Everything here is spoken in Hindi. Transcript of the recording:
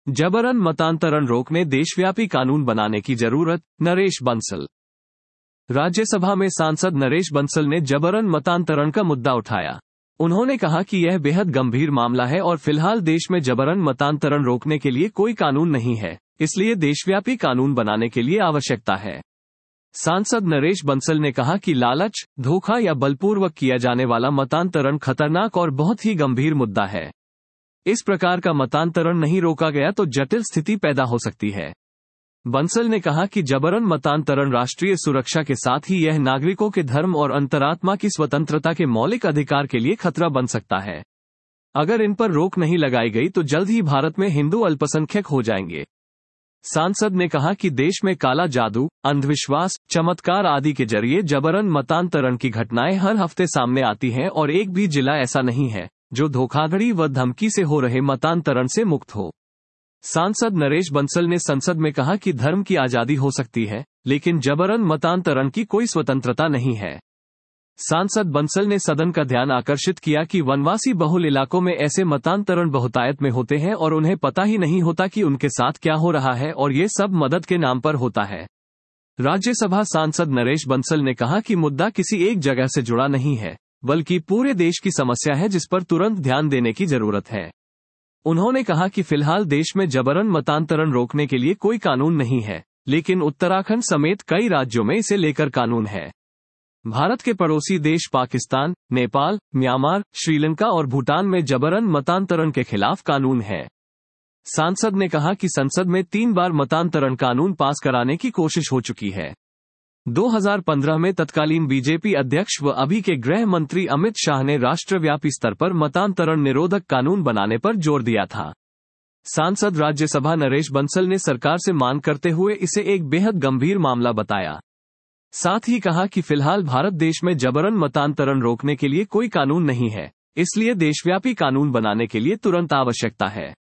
जबरन मतांतरण रोकने देशव्यापी कानून बनाने की जरूरत, नरेश बंसल। राज्यसभा में सांसद नरेश बंसल ने जबरन मतांतरण का मुद्दा उठाया। उन्होंने कहा कि यह बेहद गंभीर मामला है और फिलहाल देश में जबरन मतांतरण रोकने के लिए कोई कानून नहीं है, इसलिए देशव्यापी कानून बनाने के लिए आवश्यकता है। सांसद नरेश बंसल ने कहा कि लालच, धोखा या बलपूर्वक किया जाने वाला मतांतरण खतरनाक और बहुत ही गंभीर मुद्दा है। इस प्रकार का मतांतरण नहीं रोका गया तो जटिल स्थिति पैदा हो सकती है। बंसल ने कहा कि जबरन मतांतरण राष्ट्रीय सुरक्षा के साथ ही यह नागरिकों के धर्म और अंतरात्मा की स्वतंत्रता के मौलिक अधिकार के लिए खतरा बन सकता है। अगर इन पर रोक नहीं लगाई गई तो जल्द ही भारत में हिंदू अल्पसंख्यक हो जाएंगे। सांसद ने कहा कि देश में काला जादू, अंधविश्वास, चमत्कार आदि के जरिए जबरन मतांतरण की घटनाएं हर हफ्ते सामने आती हैं और एक भी जिला ऐसा नहीं है जो धोखाधड़ी व धमकी से हो रहे मतांतरण से मुक्त हो। सांसद नरेश बंसल ने संसद में कहा कि धर्म की आजादी हो सकती है, लेकिन जबरन मतांतरण की कोई स्वतंत्रता नहीं है। सांसद बंसल ने सदन का ध्यान आकर्षित किया कि वनवासी बहुल इलाकों में ऐसे मतांतरण बहुतायत में होते हैं और उन्हें पता ही नहीं होता कि उनके साथ क्या हो रहा है और ये सब मदद के नाम पर होता है। राज्यसभा सांसद नरेश बंसल ने कहा कि मुद्दा किसी एक जगह से जुड़ा नहीं है, बल्कि पूरे देश की समस्या है जिस पर तुरंत ध्यान देने की जरूरत है। उन्होंने कहा कि फिलहाल देश में जबरन मतांतरण रोकने के लिए कोई कानून नहीं है, लेकिन उत्तराखंड समेत कई राज्यों में इसे लेकर कानून है। भारत के पड़ोसी देश पाकिस्तान, नेपाल, म्यांमार, श्रीलंका और भूटान में जबरन मतांतरण के खिलाफ कानून है। सांसद ने कहा कि संसद में 3 बार मतांतरण कानून पास कराने की कोशिश हो चुकी है। 2015 में तत्कालीन बीजेपी अध्यक्ष व अभी के गृह मंत्री अमित शाह ने राष्ट्रव्यापी स्तर पर मतांतरण निरोधक कानून बनाने पर जोर दिया था। सांसद राज्यसभा नरेश बंसल ने सरकार से मांग करते हुए इसे एक बेहद गंभीर मामला बताया। साथ ही कहा कि फिलहाल भारत देश में जबरन मतांतरण रोकने के लिए कोई कानून नहीं है, इसलिए देशव्यापी कानून बनाने के लिए तुरंत आवश्यकता है।